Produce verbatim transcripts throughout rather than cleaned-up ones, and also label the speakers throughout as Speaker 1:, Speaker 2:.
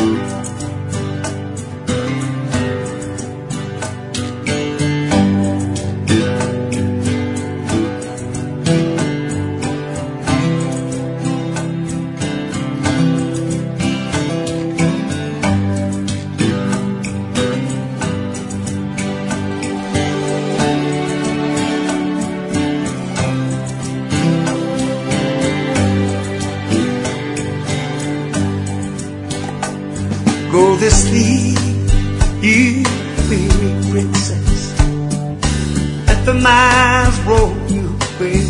Speaker 1: Go to sleep, you weary princess. Let the miles roll you away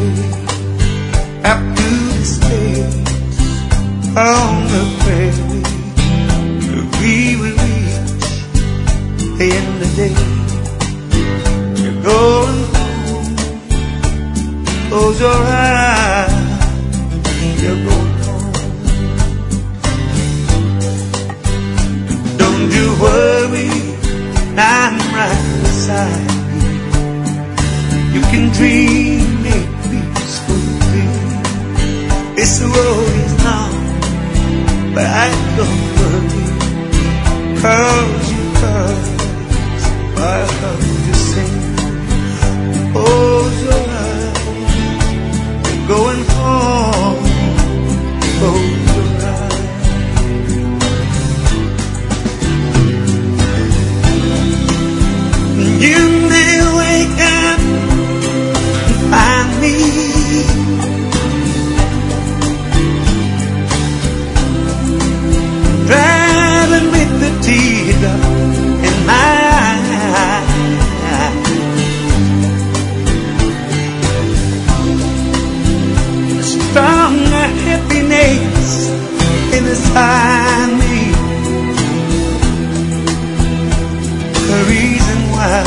Speaker 1: up to the stage on the ferry. We will reach the end of the day. You're going home. Close your eyes. You're going. Don't you worry, I'm right beside you. You can dream a peaceful dream. This road is long, but I don't worry, 'cause you cause I love to sing. Close your eyes, you're going home. Close your eyes. You may wake up and find me driving with the teardrop in my eye, a stronger happiness inside me, the reason why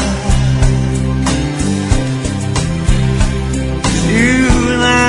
Speaker 1: you and I.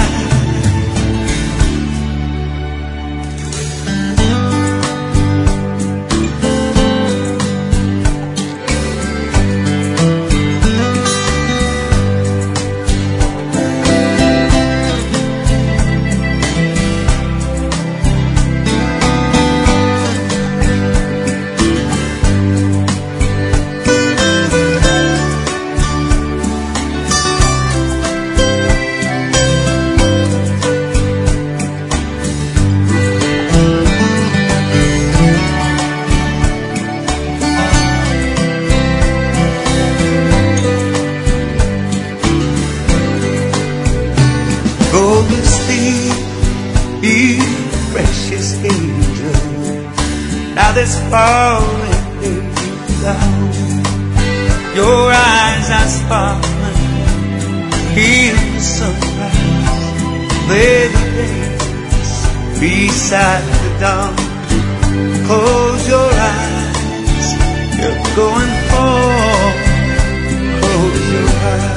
Speaker 1: Go to sleep, you precious angel. Now this falling down, your eyes are sparkling, hear the sunrise, where the days beside the dawn. Close your eyes, you're going home. Close your eyes.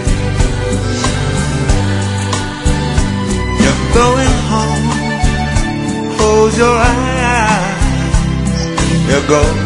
Speaker 1: Going home, close your eyes, you're going